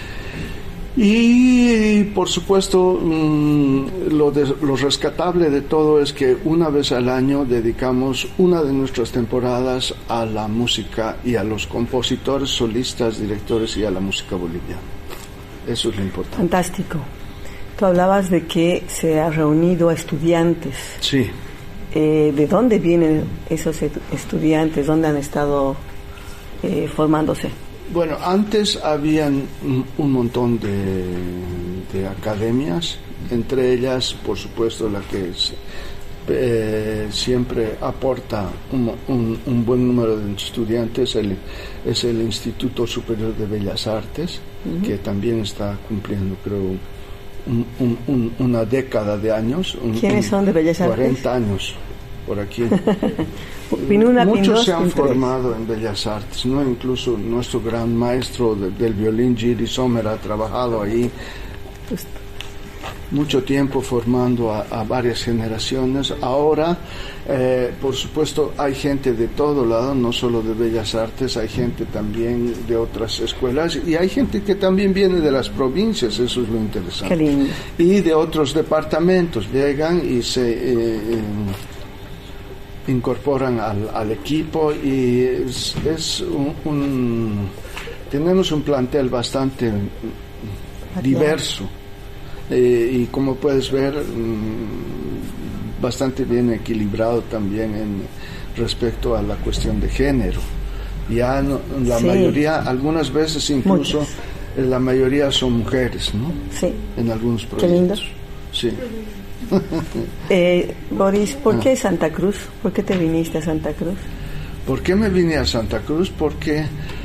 Y por supuesto lo rescatable de todo es que una vez al año dedicamos una de nuestras temporadas a la música y a los compositores, solistas, directores y a la música boliviana. Eso es lo importante. Fantástico. Tú hablabas de que se ha reunido a estudiantes. Sí. ¿De dónde vienen esos estudiantes? ¿Dónde han estado formándose? Bueno, antes habían un montón de academias, entre ellas, por supuesto, la que siempre aporta un buen número de estudiantes es el Instituto Superior de Bellas Artes, que también está cumpliendo, creo, una década de años. ¿Quiénes son de Bellas Artes? 40 años, por aquí. Muchos se han formado en Bellas Artes, ¿no? Incluso nuestro gran maestro del violín, Giri Sommer, ha trabajado ahí mucho tiempo formando a varias generaciones. Ahora, por supuesto, hay gente de todo lado, no solo de Bellas Artes, hay gente también de otras escuelas y hay gente que también viene de las provincias, eso es lo interesante. Qué lindo. Y de otros departamentos, llegan y se incorporan al equipo y tenemos un plantel bastante diverso y como puedes ver bastante bien equilibrado también respecto a la cuestión de género. Ya la mayoría, algunas veces incluso la mayoría son mujeres, ¿no? Sí. En algunos proyectos. Qué lindo. Sí. Boris, ¿por qué Santa Cruz? ¿Por qué te viniste a Santa Cruz? ¿Por qué me vine a Santa Cruz? Porque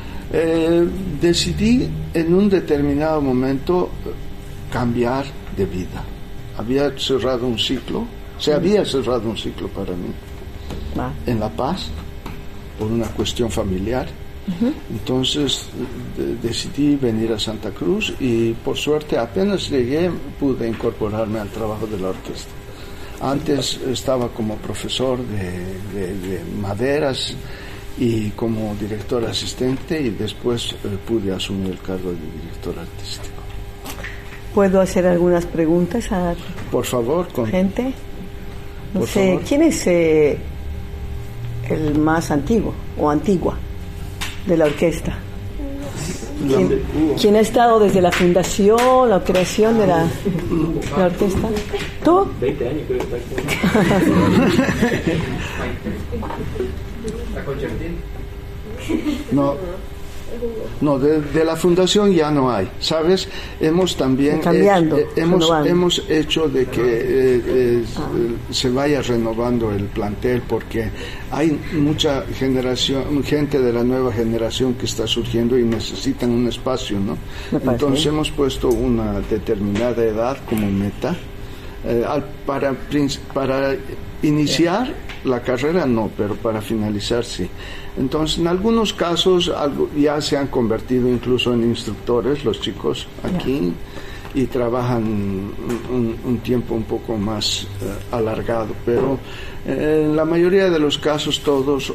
decidí en un determinado momento cambiar de vida. Había cerrado un ciclo, para mí en La Paz por una cuestión familiar. Entonces decidí venir a Santa Cruz y por suerte apenas llegué pude incorporarme al trabajo de la orquesta. Antes estaba como profesor de maderas y como director asistente y después pude asumir el cargo de director artístico. ¿Puedo hacer algunas preguntas a por favor, gente? No sé, favor. ¿Quién es el más antiguo o antigua de la orquesta? ¿Quién ha estado desde la fundación, la creación de la orquesta? ¿Tú? 20 años creo que está No, de la fundación ya no hay, ¿sabes? Hemos también hemos hecho de que se vaya renovando el plantel porque hay mucha gente de la nueva generación que está surgiendo y necesitan un espacio, ¿no? Entonces hemos puesto una determinada edad como meta para iniciar la carrera no, pero para finalizar sí. Entonces, en algunos casos ya se han convertido incluso en instructores los chicos aquí y trabajan un tiempo un poco más alargado, pero en la mayoría de los casos todos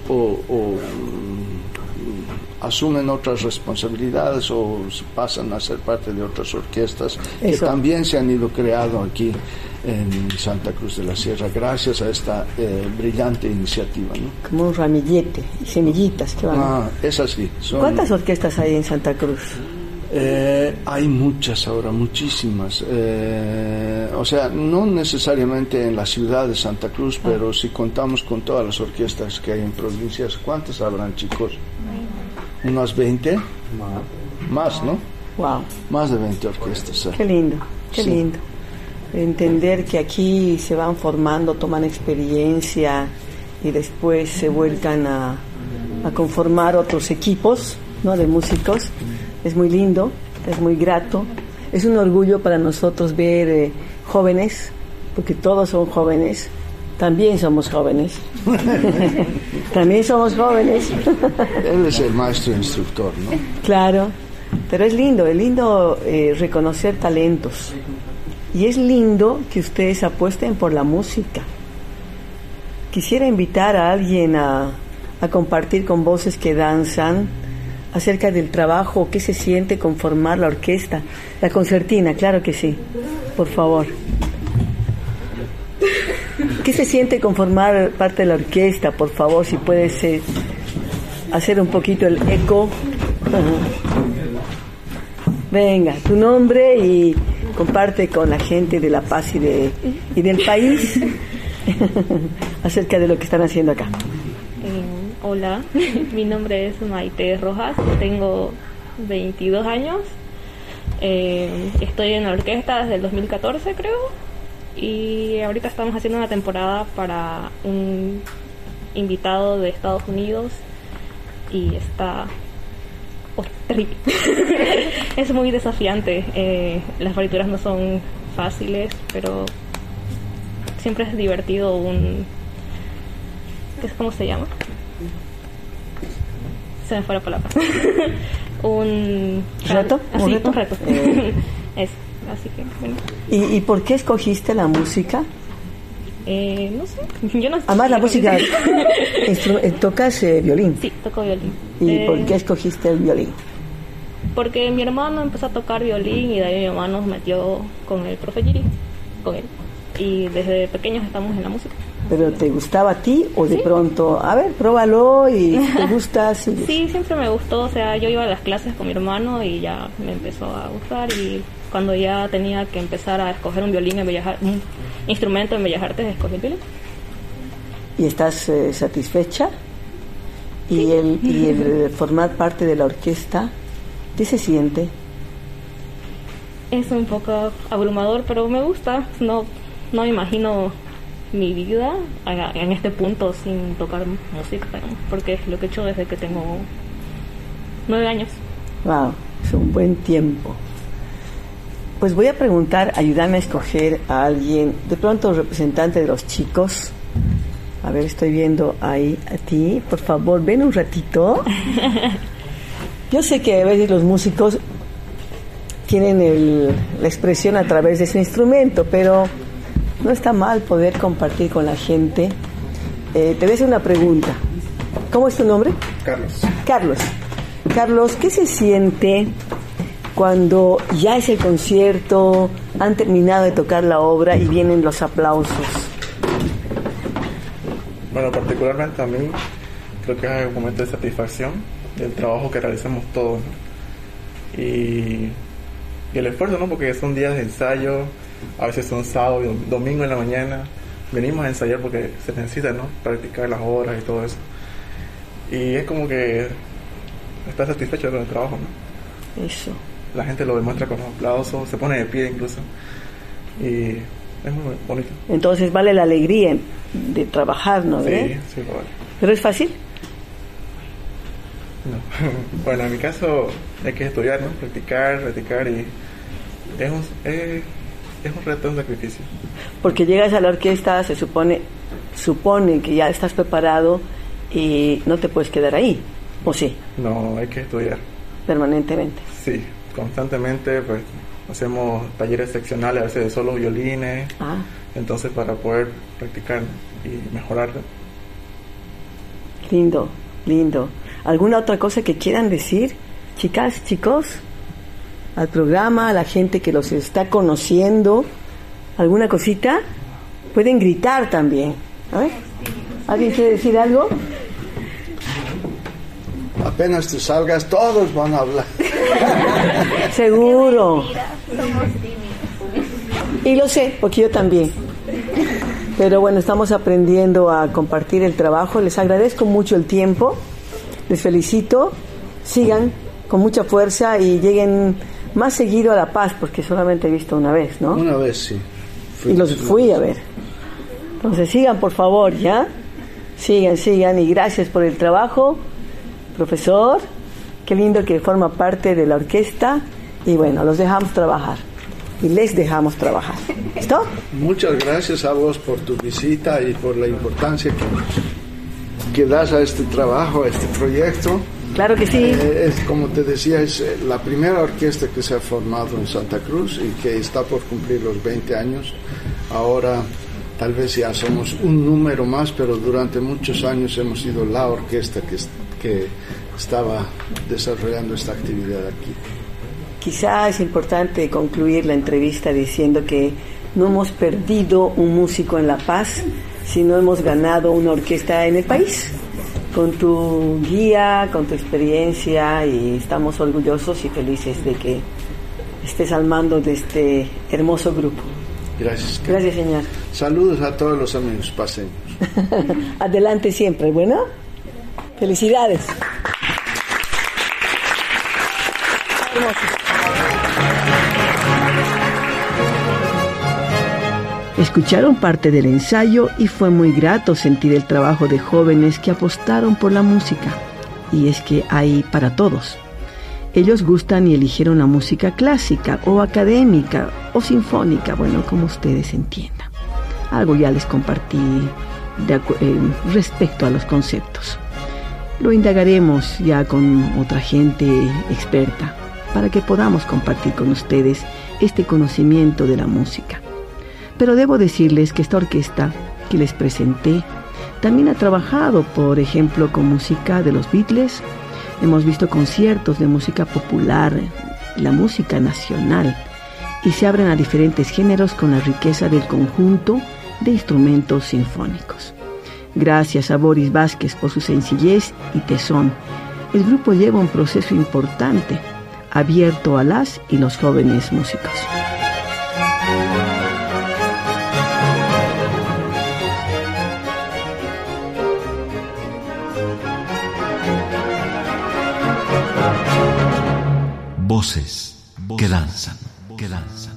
asumen otras responsabilidades o pasan a ser parte de otras orquestas que también se han ido creando aquí en Santa Cruz de la Sierra gracias a esta brillante iniciativa, ¿no? Como un ramillete y semillitas que van. Es así. ¿Cuántas orquestas hay en Santa Cruz? Hay muchas ahora, muchísimas. O sea, no necesariamente en la ciudad de Santa Cruz, pero si contamos con todas las orquestas que hay en provincias, ¿cuántas habrán, chicos? ¿Unas 20? Más, ¿no? Wow. Más de 20 orquestas. Qué lindo, qué lindo. Entender que aquí se van formando, toman experiencia y después se vuelcan a conformar otros equipos, ¿no?, de músicos. Es muy lindo, es muy grato, es un orgullo para nosotros ver jóvenes, porque todos son jóvenes, también somos jóvenes. También somos jóvenes. Él es el maestro instructor, ¿no? Claro, pero es lindo reconocer talentos. Y es lindo que ustedes apuesten por la música. Quisiera invitar a alguien a compartir con Voces que Danzan acerca del trabajo, qué se siente conformar la orquesta, la concertina, claro que sí, por favor. ¿Qué se siente conformar parte de la orquesta? Por favor, si puedes hacer un poquito el eco. Venga, tu nombre y comparte con la gente de La Paz y del país acerca de lo que están haciendo acá. Hola, mi nombre es Maite Rojas, tengo 22 años, estoy en la orquesta desde el 2014 creo, y ahorita estamos haciendo una temporada para un invitado de Estados Unidos y está terrible. Es muy desafiante, las partituras no son fáciles, pero siempre es divertido ¿cómo se llama? Se me fue la palabra. ¿Un reto? Un reto. Así que, bueno. ¿Y por qué escogiste la música? No sé. Yo no sé. Además, la música. ¿Tocas violín? Sí, toco violín. ¿Y por qué escogiste el violín? Porque mi hermano empezó a tocar violín y de ahí mi mamá nos metió con el profe Giri, con él. Y desde pequeños estamos en la música. ¿Pero te gustaba a ti o de pronto, a ver, pruébalo y te gusta? Sí, siempre me gustó, o sea, yo iba a las clases con mi hermano y ya me empezó a gustar, y cuando ya tenía que empezar a escoger un violín un instrumento en Bellas Artes, escogí el violín. ¿Y estás satisfecha? Sí. ¿Y el formar parte de la orquesta, qué se siente? Es un poco abrumador, pero me gusta, no me imagino mi vida en este punto sin tocar música, porque es lo que he hecho desde que tengo 9 años. Wow, es un buen tiempo. Pues voy a preguntar, ayúdame a escoger a alguien, de pronto representante de los chicos. A ver, estoy viendo ahí a ti, por favor, ven un ratito. Yo sé que a veces los músicos tienen la expresión a través de su instrumento, pero no está mal poder compartir con la gente. Te voy a hacer una pregunta. ¿Cómo es tu nombre? Carlos, ¿qué se siente cuando ya es el concierto, han terminado de tocar la obra y vienen los aplausos? Bueno, particularmente a mí creo que es un momento de satisfacción del trabajo que realizamos todos, ¿no? Y el esfuerzo, ¿no? Porque son días de ensayo, a veces son sábado y domingo en la mañana, venimos a ensayar porque se necesita, ¿no?, practicar las horas y todo eso, y es como que está satisfecho con el trabajo, ¿no? Eso. La gente lo demuestra con los aplausos, se pone de pie incluso, y es muy bonito. Entonces vale la alegría de trabajar, ¿no? Sí, vale. ¿Pero es fácil? No. Bueno, en mi caso hay que estudiar, ¿no?, practicar, y es un reto, un sacrificio. Porque llegas a la orquesta, se supone que ya estás preparado y no te puedes quedar ahí, ¿o sí? No, hay que estudiar. Permanentemente. Sí, constantemente, pues hacemos talleres seccionales, a veces de solo violines, entonces para poder practicar y mejorar. Lindo. ¿Alguna otra cosa que quieran decir, chicas, chicos? Al programa, a la gente que los está conociendo, ¿alguna cosita? Pueden gritar también. A ver, ¿alguien quiere decir algo? Apenas tú salgas, todos van a hablar. Seguro. Y lo sé, porque yo también. Pero bueno, estamos aprendiendo a compartir el trabajo. Les agradezco mucho el tiempo. Les felicito. Sigan con mucha fuerza y lleguen más seguido a La Paz, porque solamente he visto una vez, ¿no? Una vez, sí. Y los fui a ver. Entonces sigan, por favor, ¿ya? Sigan y gracias por el trabajo, profesor. Qué lindo que forma parte de la orquesta y bueno, los dejamos trabajar y les dejamos trabajar. ¿Listo? Muchas gracias a vos por tu visita y por la importancia que das a este trabajo, a este proyecto. Claro que sí. Es, como te decía, es la primera orquesta que se ha formado en Santa Cruz y que está por cumplir los 20 años. Ahora tal vez ya somos un número más, pero durante muchos años hemos sido la orquesta que estaba desarrollando esta actividad aquí. Quizá es importante concluir la entrevista diciendo que no hemos perdido un músico en La Paz, sino hemos ganado una orquesta en el país. Con tu guía, con tu experiencia, y estamos orgullosos y felices de que estés al mando de este hermoso grupo. Gracias. Gracias, señor. Saludos a todos los amigos paseños. Adelante siempre, ¿bueno? Felicidades. Hermoso. Escucharon parte del ensayo y fue muy grato sentir el trabajo de jóvenes que apostaron por la música. Y es que hay para todos. Ellos gustan y eligieron la música clásica o académica o sinfónica, bueno, como ustedes entiendan. Algo ya les compartí respecto a los conceptos. Lo indagaremos ya con otra gente experta para que podamos compartir con ustedes este conocimiento de la música. Pero debo decirles que esta orquesta que les presenté también ha trabajado, por ejemplo, con música de los Beatles. Hemos visto conciertos de música popular, la música nacional, y se abren a diferentes géneros con la riqueza del conjunto de instrumentos sinfónicos. Gracias a Boris Vázquez por su sencillez y tesón. El grupo lleva un proceso importante, abierto a las y los jóvenes músicos. Voces que danzan, que danzan.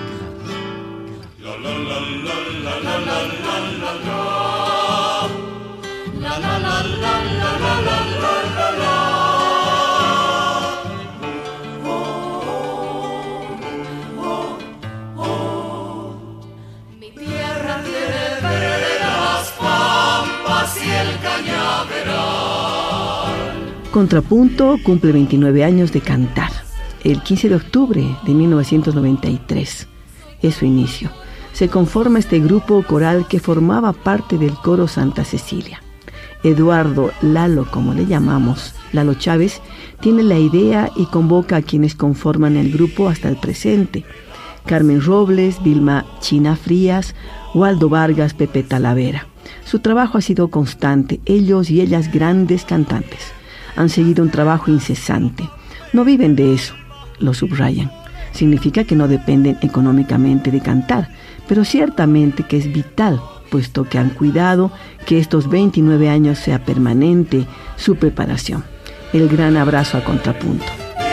Mi tierra tiene veredas, pampas y el cañaveral. Contrapunto cumple 29 años de cantar. El 15 de octubre de 1993 es su inicio. Se conforma este grupo coral que formaba parte del coro Santa Cecilia. Eduardo Lalo, como le llamamos, Lalo Chávez, tiene la idea y convoca a quienes conforman el grupo hasta el presente. Carmen Robles, Vilma China Frías, Waldo Vargas, Pepe Talavera. Su trabajo ha sido constante, ellos y ellas grandes cantantes. Han seguido un trabajo incesante. No viven de eso. Lo subrayan. Significa que no dependen económicamente de cantar, pero ciertamente que es vital, puesto que han cuidado que estos 29 años sea permanente su preparación. El gran abrazo a Contrapunto.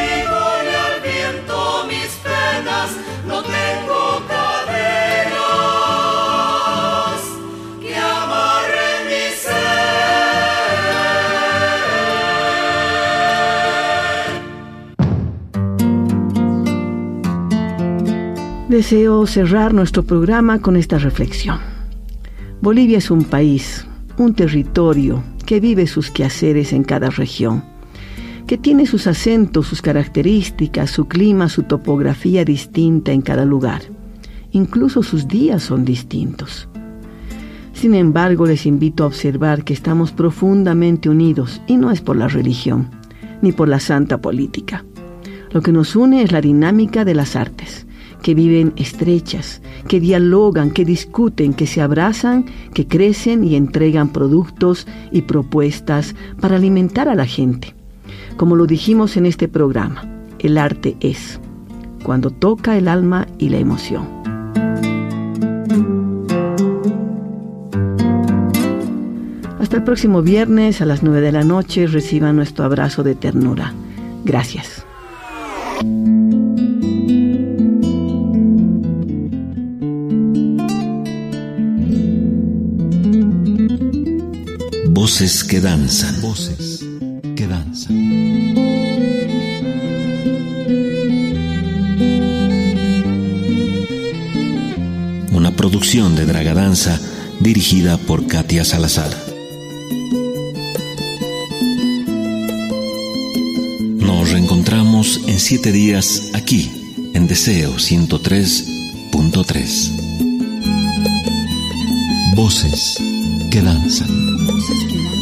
Deseo cerrar nuestro programa con esta reflexión. Bolivia es un país, un territorio que vive sus quehaceres en cada región, que tiene sus acentos, sus características, su clima, su topografía distinta en cada lugar. Incluso sus días son distintos. Sin embargo, les invito a observar que estamos profundamente unidos, y no es por la religión, ni por la santa política. Lo que nos une es la dinámica de las artes, que viven estrechas, que dialogan, que discuten, que se abrazan, que crecen y entregan productos y propuestas para alimentar a la gente. Como lo dijimos en este programa, el arte es cuando toca el alma y la emoción. Hasta el próximo viernes a las 9 de la noche reciban nuestro abrazo de ternura. Gracias. Voces que danzan. Voces que danzan. Una producción de Dragadanza dirigida por Katia Salazar. Nos reencontramos en 7 días aquí, en Deseo 103.3. Voces que danzan. Voces que danzan.